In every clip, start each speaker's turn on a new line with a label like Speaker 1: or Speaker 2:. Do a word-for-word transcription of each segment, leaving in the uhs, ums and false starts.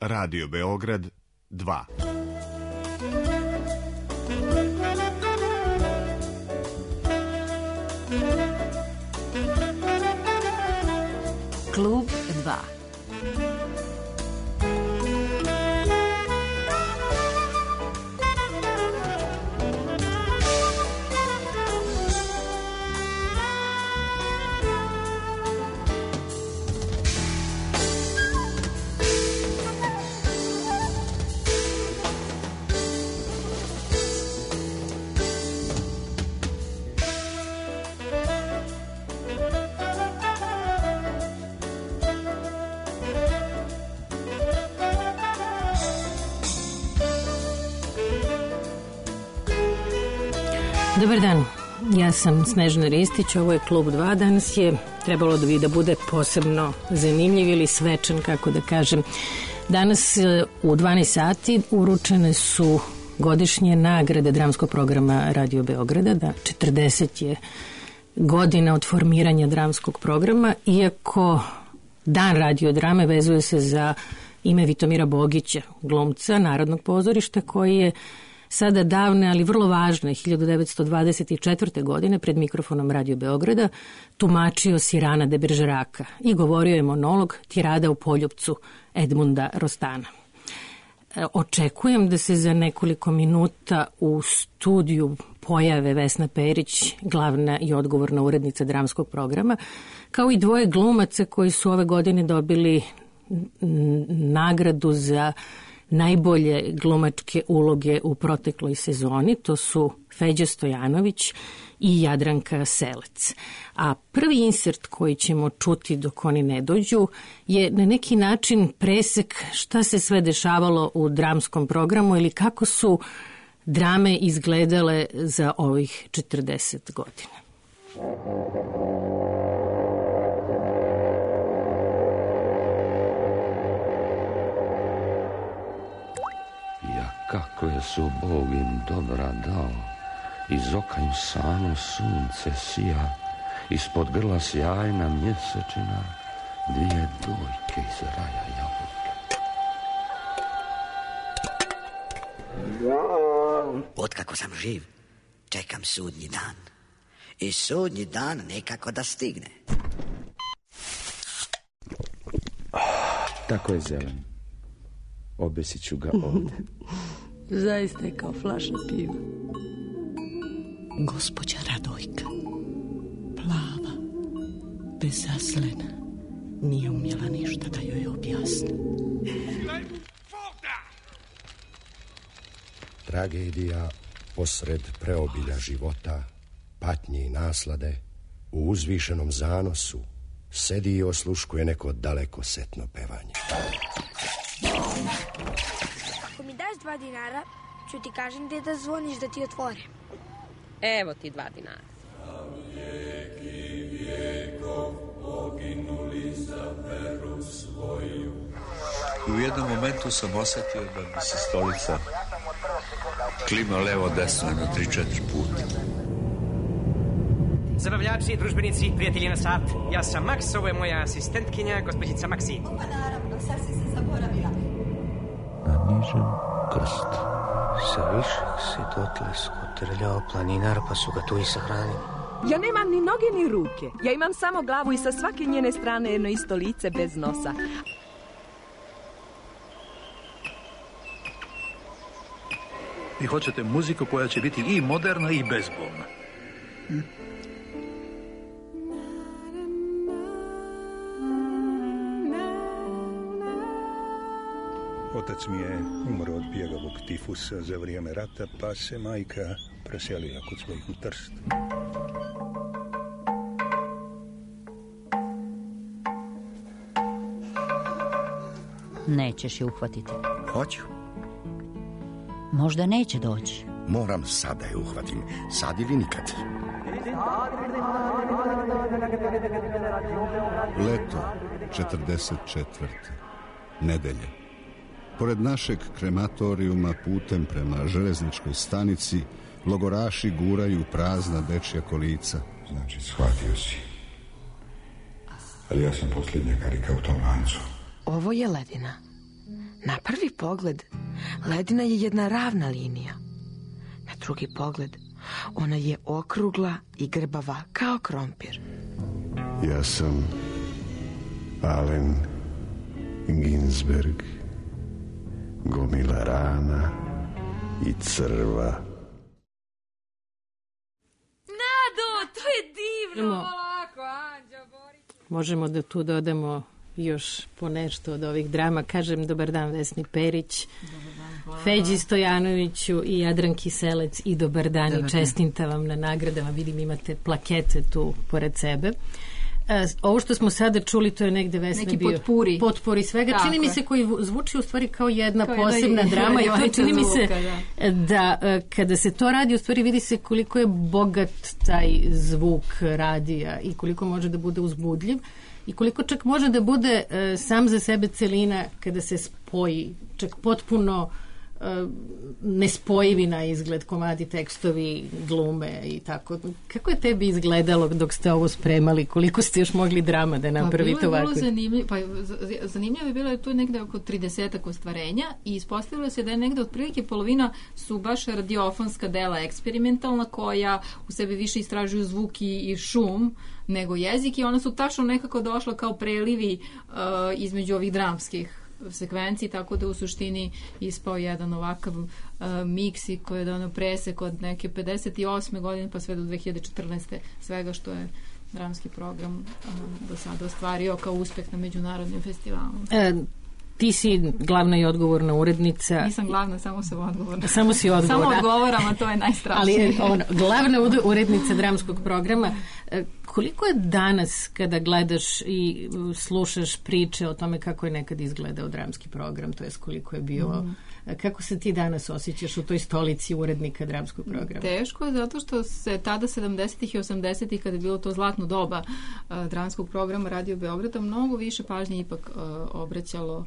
Speaker 1: Radio Beograd dva.
Speaker 2: Klub dva. Dobar dan, ja sam Snežana Ristić, ovo je Klub dva. Danas je trebalo da bi da bude posebno zanimljiv ili svečan, kako da kažem. Danas u dvanaest sati uručene su godišnje nagrade dramskog programa Radio Beograda, da četrdeset je godina od formiranja dramskog programa, iako Dan radio drame vezuje se za ime Vitomira Bogića, glumca Narodnog pozorišta, koji je sada davne, ali vrlo važne, hiljadu devetsto dvadeset četvrte. godine pred mikrofonom Radio Beograda tumačio Sirana de Beržeraka i govorio je monolog Tirada u poljupcu Edmunda Rostana. Očekujem da se za nekoliko minuta u studiju pojave Vesna Perić, glavna i odgovorna urednica dramskog programa, kao i dvoje glumaca koji su ove godine dobili nagradu za najbolje glumačke uloge u protekloj sezoni. To su Feđa Stojanović i Jadranka Selec. A prvi insert koji ćemo čuti dok oni ne dođu je na neki način presek šta se sve dešavalo u dramskom programu ili kako su drame izgledale za ovih četrdeset godina.
Speaker 3: Kako je su Bog im dobra dao, iz oka im samo sunce sija, ispod grla sjajna mjesečina, dvije dojke iz raja jabuke.
Speaker 4: Otkako sam živ, čekam sudnji dan. I sudnji dan nekako da stigne.
Speaker 5: Tako je zelen. Obesit ću ga ovdje.
Speaker 2: Zaista je kao flaša piva.
Speaker 6: Gospođa Radojka, plava, bezaslena, nije umjela ništa da joj objasni.
Speaker 7: Tragedija posred preobilja života, patnje i naslade, u uzvišenom zanosu sedi i osluškuje neko daleko setno pevanje.
Speaker 8: Ako mi daš dva dinara, ću ti kažem gde da zvoniš da ti otvore.
Speaker 9: Evo ti dva dinara.
Speaker 10: U jednom momentu sam osjetio da bi se stolica klima levo desno na tri četiri puta.
Speaker 11: Zabavljači, družbenici, prijatelji na sat. Ja sam Maks, ovo je moja asistentkinja, gospođica Maksi.
Speaker 12: Pa naravno, sad si se zaboravila.
Speaker 3: Na nižem krst.
Speaker 13: Sa višeg se dotle skotrljao planinar, pa su ga tu i sahranili.
Speaker 9: Ja nemam ni noge ni ruke. Ja imam samo glavu i sa svake njene strane jedno isto lice bez nosa.
Speaker 10: Vi hoćete muziku koja će biti i moderna i bezbolna. Hm? Otac mi je umro od pjegavog tifusa za vrijeme rata, pa se majka preselila kod svojih u Trst.
Speaker 14: Nećeš je uhvatiti.
Speaker 7: Hoću.
Speaker 14: Možda neće doći.
Speaker 7: Moram sada je uhvatim, sad ili nikad.
Speaker 15: Leto četrdeset četvrte. Nedelje. Pored našeg krematorijuma putem prema železničkoj stanici logoraši guraju prazna dečja kolica.
Speaker 16: Znači, shvatio si. Ali ja sam posljednja karika u tom lancu.
Speaker 6: Ovo je ledina.
Speaker 9: Na prvi pogled, ledina je jedna ravna linija. Na drugi pogled, ona je okrugla i grbava kao krompir.
Speaker 15: Ja sam Allen Ginsberg, gomila rana i crva.
Speaker 16: Nado, to je divno! Polako, Anđo, Boris.
Speaker 2: Možemo da tu dodamo još po nešto od ovih drama. Kažem dobar dan Vesni Perić, Feđi Stojanoviću i Jadranki Selec i dobar dan dobar i čestitam vam na nagradama. Vidim imate plakete tu pored sebe. Ovo što smo sada čuli, to je negde Vesna
Speaker 16: neki
Speaker 2: bio
Speaker 16: potpuri.
Speaker 2: potpuri svega.
Speaker 16: Tako
Speaker 2: čini mi se koji zvuči u stvari kao jedna kao posebna jedna, drama i to čini mi se da. da kada se to radi u stvari vidi se koliko je bogat taj zvuk radija i koliko može da bude uzbudljiv i koliko čak može da bude uh, sam za sebe celina kada se spoji, čak potpuno uh, nespojivi na izgled komadi, tekstovi, glume i tako. Kako je tebi izgledalo dok ste ovo spremali? Koliko ste još mogli drama da napravite
Speaker 16: pa,
Speaker 2: ovako?
Speaker 16: Bilo je zanimljivo, pa zanimljivo je bilo je tu negde oko tridesetak ostvarenja i ispostavilo se da je negde otprilike polovina su baš radiofonska dela eksperimentalna koja u sebi više istražuju zvuk i, i šum nego jezik i ona su tačno nekako došla kao prelivi uh, između ovih dramskih sekvenciji, tako da u suštini ispao jedan ovakav uh, miks i koji je dano presek od neke pedeset osme godine pa sve do dve hiljade četrnaeste svega što je dramski program uh, do sada ostvario kao uspeh na međunarodnim festivalima. E,
Speaker 2: ti si glavna i odgovorna urednica.
Speaker 16: Nisam glavna, samo sam odgovorna.
Speaker 2: Samo si odgovorna.
Speaker 16: Samo odgovaram, a to je najstrašnije.
Speaker 2: Ali ono, glavna urednica dramskog programa, koliko je danas kada gledaš i slušaš priče o tome kako je nekad izgledao dramski program, to jest koliko je bio, mm. kako se ti danas osjećaš u toj stolici urednika dramskog programa?
Speaker 16: Teško, zato što se tada sedamdesetih i osamdesetih kada je bilo to zlatno doba uh, dramskog programa Radio Beograda, mnogo više pažnje ipak uh, obraćalo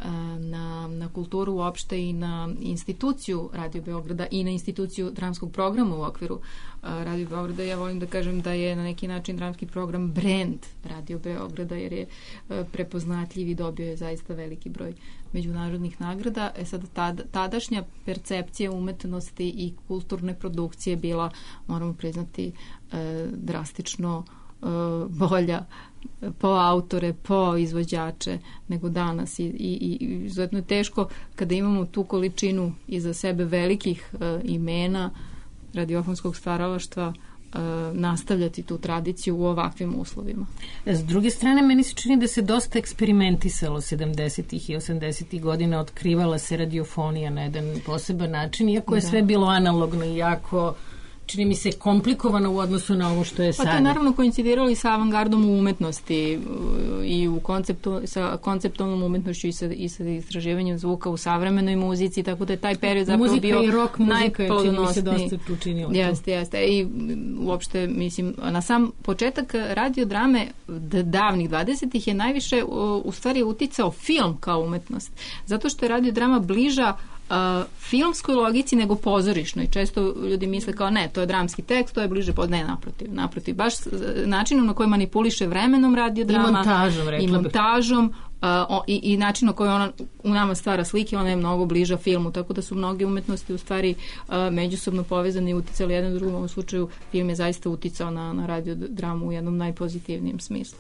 Speaker 16: Na, na kulturu uopšte i na instituciju Radio Beograda i na instituciju dramskog programa u okviru uh, Radio Beograda. Ja volim da kažem da je na neki način dramski program brand Radio Beograda jer je uh, prepoznatljiv i dobio je zaista veliki broj međunarodnih nagrada. E sad, tad, tadašnja percepcija umetnosti i kulturne produkcije bila, moramo priznati, uh, drastično bolja po autore, po izvođače nego danas i, i, i izuzetno je teško kada imamo tu količinu iza sebe velikih uh, imena radiofonskog stvaralaštva uh, nastavljati tu tradiciju u ovakvim uslovima.
Speaker 2: S druge strane, meni se čini da se dosta eksperimentisalo sedamdesetih i osamdesetih godina, otkrivala se radiofonija na jedan poseban način, iako je da. sve bilo analogno i jako čini mi se komplikovano u odnosu na ovo što je sada.
Speaker 16: Pa to je naravno koincidiralo i sa avangardom u umetnosti i u konceptu, sa konceptualnom umetnošću i sa, i sa istraživanjem zvuka u savremenoj muzici, tako da je taj period zapravo
Speaker 2: muzika
Speaker 16: bio
Speaker 2: i rock muzika
Speaker 16: čini
Speaker 2: mi se dosta učinilo.
Speaker 16: Jeste, jeste. I uopšte, mislim, na sam početak radiodrame davnih dvadesetih je najviše u stvari uticao film kao umetnost. Zato što je radiodrama bliža Uh, filmskoj logici nego pozorišnoj. Često ljudi misle kao ne, to je dramski tekst, to je bliže pod ne, naprotiv. Naprotiv, baš načinom na koji manipuliše vremenom radiodrama
Speaker 2: i montažom,
Speaker 16: i, montažom uh, o, i, i način na koji ona u nama stvara slike, ona je mnogo bliža filmu, tako da su mnoge umetnosti u stvari uh, međusobno povezane i uticali jedan drugom. U ovom slučaju film je zaista uticao na, na radiodramu u jednom najpozitivnijem smislu.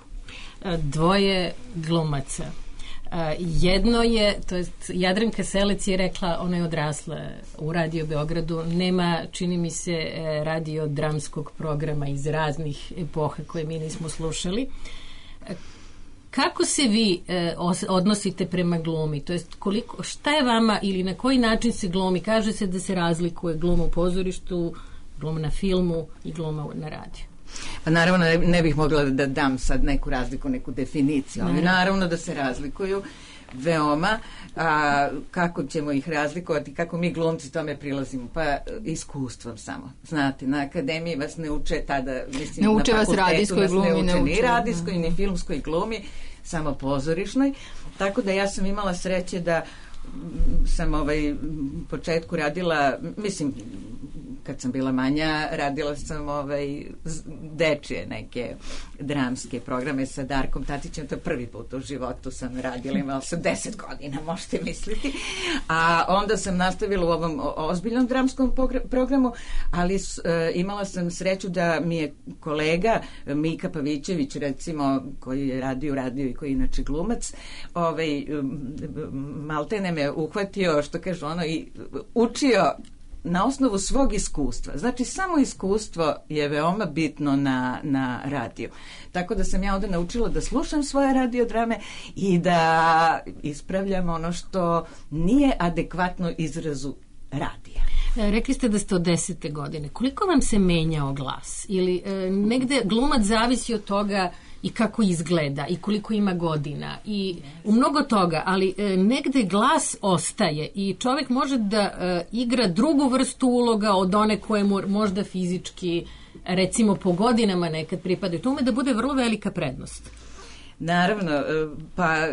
Speaker 2: Dvoje glumaca. Uh, jedno je, to jest Jadranka Selec je rekla, ona je odrasla u Radio Beogradu, nema, čini mi se, radio dramskog programa iz raznih epoha koje mi nismo slušali. Uh, kako se vi uh, odnosite prema glumi? To jest koliko, šta je vama ili na koji način se glumi? Kaže se da se razlikuje gluma u pozorištu, gluma na filmu i gluma na radiju.
Speaker 17: Pa naravno ne, ne bih mogla da dam sad neku razliku, neku definiciju, ali naravno da se razlikuju veoma. A kako ćemo ih razlikovati, kako mi glumci tome prilazimo? Pa iskustvom samo. Znate, na akademiji vas ne uče tada, mislim,
Speaker 16: ne uče
Speaker 17: na
Speaker 16: vas radijskoj glumi,
Speaker 17: ne uče,
Speaker 16: ne uče
Speaker 17: ni radijskoj, ni filmskoj glumi, samo pozorišnoj. Tako da ja sam imala sreće da sam ovaj početku radila, mislim, kad sam bila manja, radila sam ovaj, dečije neke dramske programe sa Darkom Tatićem, to je prvi put u životu sam radila, imala sam deset godina, možete misliti, a onda sam nastavila u ovom ozbiljnom dramskom programu, ali e, imala sam sreću da mi je kolega Mika Pavićević, recimo, koji je radio, radio i koji je inače glumac, ovaj, maltene me uhvatio, što kaže ono, i učio na osnovu svog iskustva. Znači, samo iskustvo je veoma bitno na, na radiju. Tako da sam ja onda naučila da slušam svoje radiodrame i da ispravljam ono što nije adekvatno izrazu radija.
Speaker 2: Rekli ste da ste od desete godine. Koliko vam se menjao glas? Ili e, negde glumac zavisi od toga i kako izgleda i koliko ima godina i u mnogo toga, ali e, negde glas ostaje i čovjek može da e, igra drugu vrstu uloga od one koje mu možda fizički, recimo po godinama nekad pripadaju. To ume da bude vrlo velika prednost.
Speaker 17: Naravno, pa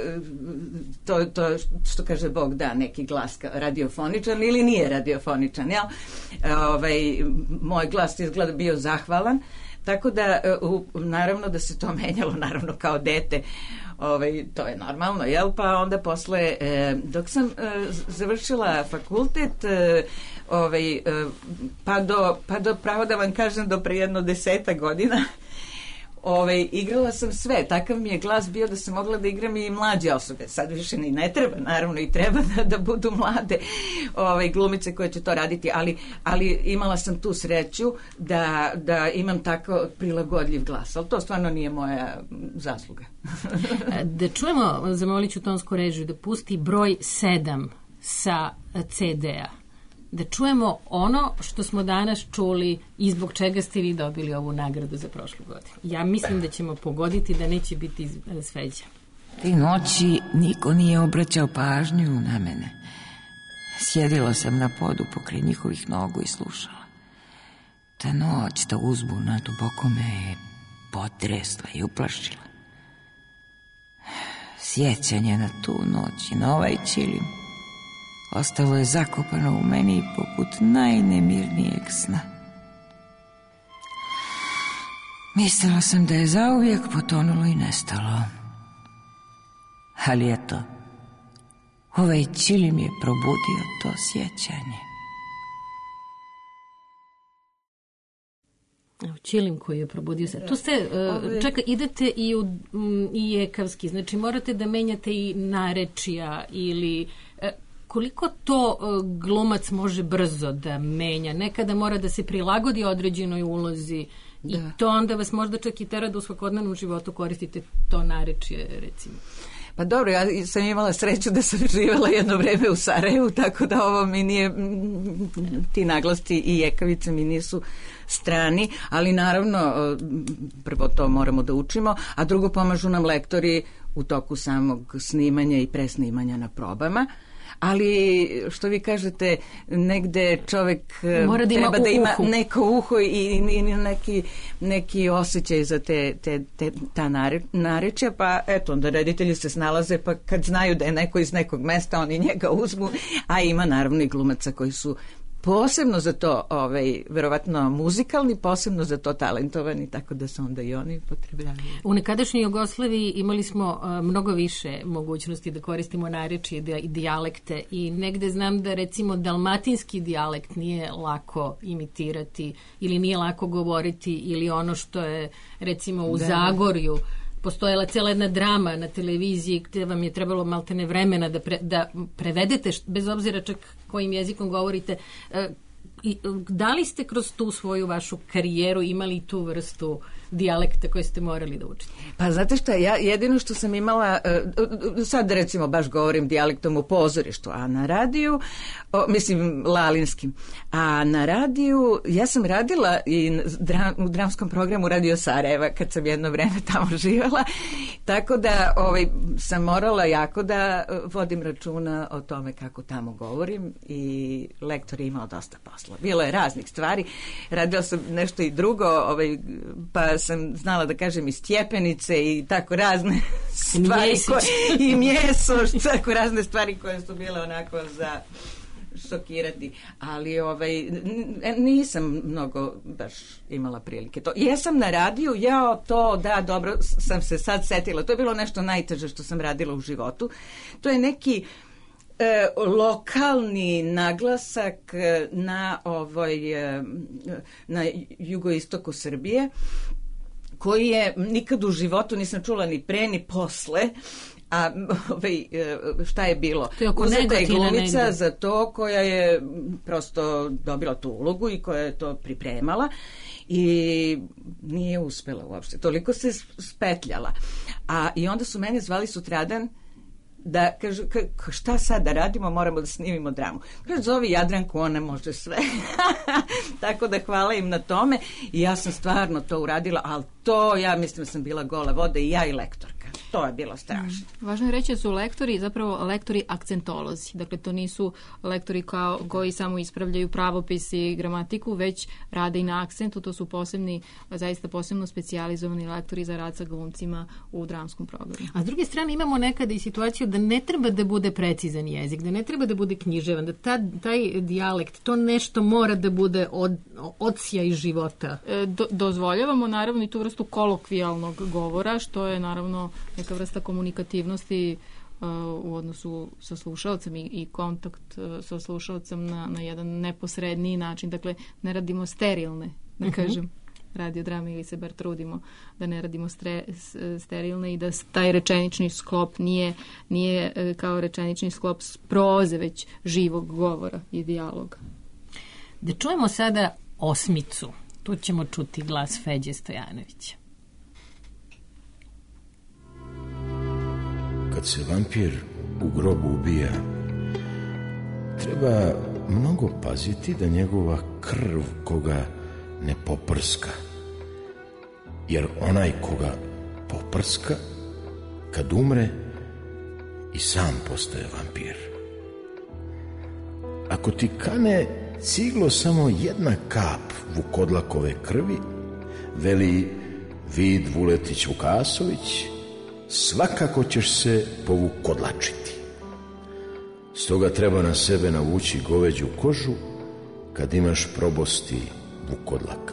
Speaker 17: to, to što kaže Bog da, neki glas radiofoničan ili nije radiofoničan, jel? Ovaj, moj glas izgleda bio zahvalan, tako da u, naravno da se to menjalo, naravno kao dete, ovaj, to je normalno, jel? Pa onda posle, eh, dok sam eh, završila fakultet, eh, ovaj, eh, pa, do, pa do, pravo da vam kažem, do pre jedno deseta godina, Ove, igrala sam sve, takav mi je glas bio da sam mogla da igram i mlađe osobe, sad više ni ne treba, naravno i treba da, da budu mlade ove, glumice koje će to raditi, ali, ali imala sam tu sreću da, da imam tako prilagodljiv glas, ali to stvarno nije moja zasluga.
Speaker 2: Da čujemo, zamolit ću tonsku režiju da pusti broj sedam sa ce de-a. Da čujemo ono što smo danas čuli i zbog čega ste vi dobili ovu nagradu za prošlu godinu. Ja mislim da ćemo pogoditi da neće biti sveđa.
Speaker 18: Ti noći niko nije obraćao pažnju na mene. Sjedila sam na podu pokraj njihovih nogu i slušala. Ta noć, ta uzbuna duboko me je potresla i uplašila. Sjećanje na tu noć i na ovaj čilim ostalo je zakopano u meni poput najnemirnijeg sna. Mislila sam da je zauvijek potonulo i nestalo. Ali eto, ovaj čilim je probudio to sjećanje.
Speaker 2: Čilim koji je probudio se. Tu ste, uh, čekaj, idete i u um, i jekavski, znači morate da menjate i narečija ili... Uh, koliko to uh, glumac može brzo da menja? Nekada mora da se prilagodi određenoj ulozi da. I to onda vas možda čak i tera da u svakodnevnom životu koristite to narečje, recimo.
Speaker 17: Pa dobro, ja sam imala sreću da sam živjela jedno vreme u Sarajevu, tako da ovo mi nije, ti naglasci i jekavice mi nisu strani, ali naravno prvo to moramo da učimo, a drugo pomažu nam lektori u toku samog snimanja i presnimanja na probama. Ali, što vi kažete, negde čovjek
Speaker 2: mora da ima
Speaker 17: treba da ima
Speaker 2: uhu.
Speaker 17: neko uho i, i neki, neki osjećaj za te, te, te, ta nare, narečja, pa eto, onda reditelji se snalaze, pa kad znaju da je neko iz nekog mesta, oni njega uzmu, a ima naravno i glumaca koji su posebno za to, ovaj, verovatno muzikalni, posebno za to talentovani, tako da se onda i oni potrebljavaju.
Speaker 2: U nekadašnjoj Jugoslaviji imali smo uh, mnogo više mogućnosti da koristimo narečje i dijalekte i negde znam da recimo dalmatinski dijalekt nije lako imitirati ili nije lako govoriti ili ono što je recimo u da. Zagorju postojala cijela jedna drama na televiziji gdje vam je trebalo maltene vremena da, pre, da prevedete, bez obzira čak kojim jezikom govorite. I, da li ste kroz tu svoju vašu karijeru imali tu vrstu dijalekta koje ste morali da učite?
Speaker 17: Pa znate šta, ja jedino što sam imala, sad recimo baš govorim dijalektom u pozorištu, a na radiju, o, mislim lalinskim, a na radiju ja sam radila i dra, u dramskom programu Radio Sarajeva kad sam jedno vreme tamo živjela, tako da ovaj, sam morala jako da vodim računa o tome kako tamo govorim i lektor je imao dosta posla. Bilo je raznih stvari, radila sam nešto i drugo, ovaj, pa sam znala da kažem i stjepenice i tako razne stvari koje, i mjeso, tako razne stvari koje su bile onako za šokirati, ali ovaj, nisam mnogo baš imala prilike. To. Jesam na radiju, ja to, da, dobro, sam se sad setila, to je bilo nešto najteže što sam radila u životu. To je neki e, lokalni naglasak na ovoj, e, na jugoistoku Srbije, koji je nikad u životu nisam čula ni pre ni posle. A ovaj, šta je bilo? Uzeta je glumica za to koja je prosto dobila tu ulogu i koja je to pripremala i nije uspela uopšte. Toliko se spetljala. A i onda su mene zvali sutradan da kažu, ka, šta sad da radimo, moramo da snimimo dramu. Kaže, zovi Jadranku, ona može sve. Tako da hvala im na tome i ja sam stvarno to uradila, ali to, ja mislim da sam bila gola voda i ja i lektorka. To je bilo strašno.
Speaker 16: Mm. Važno je reći da su lektori zapravo lektori akcentolozi. Dakle, to nisu lektori kao, koji samo ispravljaju pravopis i gramatiku, već rade i na akcentu. To su posebni, zaista posebno specijalizovani lektori za rad sa glumcima u dramskom programu.
Speaker 2: A s druge strane imamo nekada i situaciju da ne treba da bude precizan jezik, da ne treba da bude književan, da ta, taj dijalekt, to nešto mora da bude od, odsija iz života.
Speaker 16: E, do, dozvoljavamo naravno i tu vrstu kolokvijalnog govora, što je naravno neka vrsta komunikativnosti uh, u odnosu sa slušalcem i, i kontakt uh, sa slušalcem na, na jedan neposredniji način. Dakle, ne radimo sterilne, da uh-huh. kažem, radiodrame ili se bar trudimo da ne radimo stre, sterilne i da taj rečenični sklop nije, nije uh, kao rečenični sklop proze, već živog govora i dijaloga.
Speaker 2: Da čujemo sada osmicu. Tu ćemo čuti glas Feđe Stojanovića.
Speaker 19: Kad se vampir u grobu ubija, treba mnogo paziti da njegova krv koga ne poprska. Jer onaj koga poprska, kad umre, i sam postaje vampir. Ako ti kane ciglo samo jedna kap Vukodlakove krvi, veli Vid Vuletić Vukasović, svakako ćeš se povukodlačiti. Stoga treba na sebe navući goveđu kožu kad imaš probosti Vukodlaka.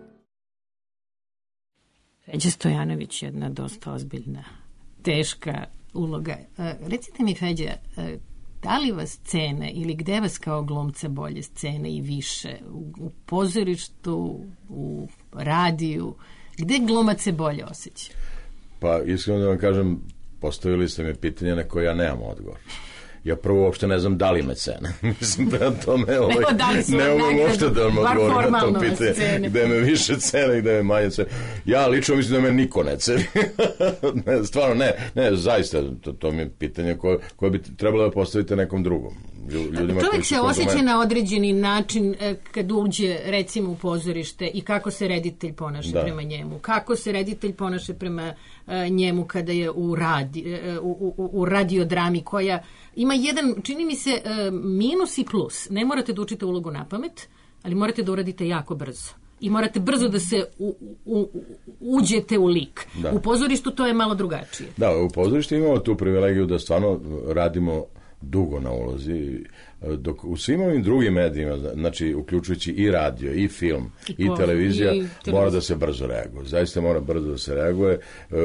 Speaker 2: Feđa Stojanović je jedna dosta ozbiljna, teška uloga. E, recite mi, Feđa, e, da li vas cene ili gde vas kao glumca bolje scene i više? U, u pozorištu, u radiju? Gde glumac se bolje osjeća?
Speaker 19: Pa iskreno da vam kažem, postavili ste me pitanje na koje ja nemam odgovor. Ja prvo uopšte ne znam da li me cene. Mislim, prema tome, ovaj,
Speaker 2: da
Speaker 19: ne umem uopšte da vam odgovorim na to pitanje. Gde me više cene i gde me manje cene. Ja lično mislim da me niko ne ceni. ne, stvarno ne, ne, zaista, to, to mi je pitanje koje, koje bi trebalo da postavite nekom drugom. Ljudima
Speaker 2: čovjek se osjeća na određeni način kad uđe recimo u pozorište i kako se reditelj ponaša da. prema njemu, kako se reditelj ponaša prema uh, njemu kada je u, radi, uh, u, u, u radiodrami koja ima jedan, čini mi se, uh, minus i plus. Ne morate da učite ulogu na pamet, ali morate da uradite jako brzo. I morate brzo da se u, u, uđete u lik. Da. U pozorištu to je malo drugačije.
Speaker 19: Da, u pozorištu imamo tu privilegiju da stvarno radimo dugo na ulozi, dok u svim ovim drugim medijima, znači uključujući i radio, i film, i, i televizija, i mora da se brzo reaguje. Zaista mora brzo da se reaguje.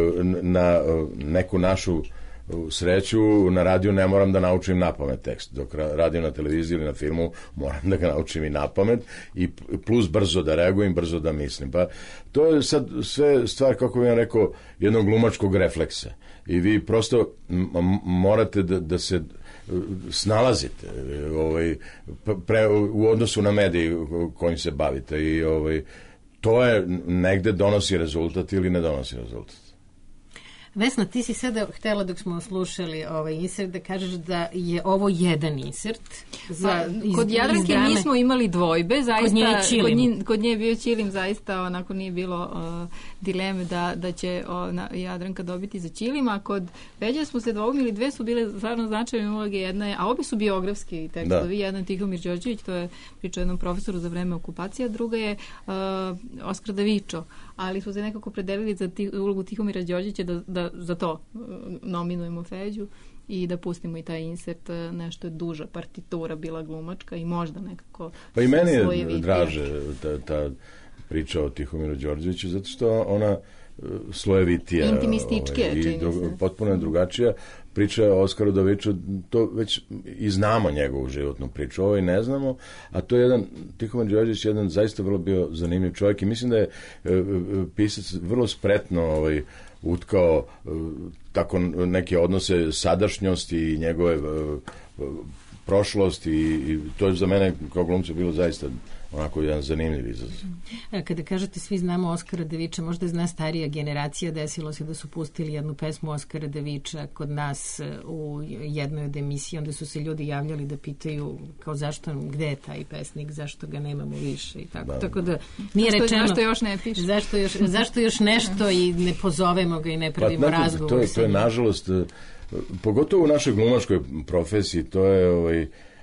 Speaker 19: Na neku našu sreću, na radiju ne moram da naučim napamet tekst. Dok radim na televiziji ili na filmu, moram da ga naučim i napamet i plus brzo da reagujem, brzo da mislim. Pa to je sad sve stvar, kako bih vam rekao, jednog glumačkog refleksa. I vi prosto morate da, da se snalazite ovaj, pre, u odnosu na mediji kojim se bavite i ovaj, to je negde donosi rezultat ili ne donosi rezultat.
Speaker 2: Vesna, ti si sada htjela dok smo slušali ovaj insert da kažeš da je ovo jedan insert. Za,
Speaker 16: pa,
Speaker 2: iz,
Speaker 16: kod Jadranke nismo imali dvojbe, zaista, kod nje je Čilim. Kod nje, kod nje je bio Čilim, zaista onako nije bilo uh, dileme da, da će uh, na, Jadranka dobiti za Čilim, a kod Feđe smo se dvoumili, dve su bile stvarno značajne uloge, jedna je, a obi su biografski tekstovi, da. Jedan Tihomir Đorđević, to je priča o jednom profesoru za vreme okupacije, a druga je uh, Oskar Davičo, ali smo se nekako predelili za ti, ulogu Tihomira Đorđevića da, da za to nominujemo Feđu i da pustimo i taj insert, nešto je duža partitura bila glumačka i možda nekako
Speaker 19: pa i meni je draže ta, ta priča o Tihomiru Đorđeviću, zato što ona slojevitija
Speaker 16: intimističke
Speaker 19: ovaj, i dru, potpuno je drugačija. Priča o Oskaru Daviču, to već i znamo njegovu životnu priču, ovo i ne znamo, a to je jedan, Tihomir Đorđević jedan zaista vrlo bio zanimljiv čovjek i mislim da je e, pisac vrlo spretno ovaj, utkao e, tako neke odnose sadašnjosti i njegove e, prošlosti i, i to je za mene kao glumca bilo zaista onako jedan zanimljiv izazov.
Speaker 2: Kada kažete svi znamo Oskara Daviča, možda zna starija generacija, desilo se da su pustili jednu pesmu Oskara Daviča kod nas u jednoj od emisija, onda su se ljudi javljali da pitaju kao zašto, gde je taj pesnik, zašto ga nemamo više i tako. Da. Tako da nije
Speaker 16: zašto,
Speaker 2: rečeno...
Speaker 16: Zašto još ne piše?
Speaker 2: Zašto još, zašto još nešto i ne pozovemo ga i ne pravimo pa, razgovor.
Speaker 19: To je, to je nažalost, pogotovo u našoj glumačkoj profesiji, to je ovaj,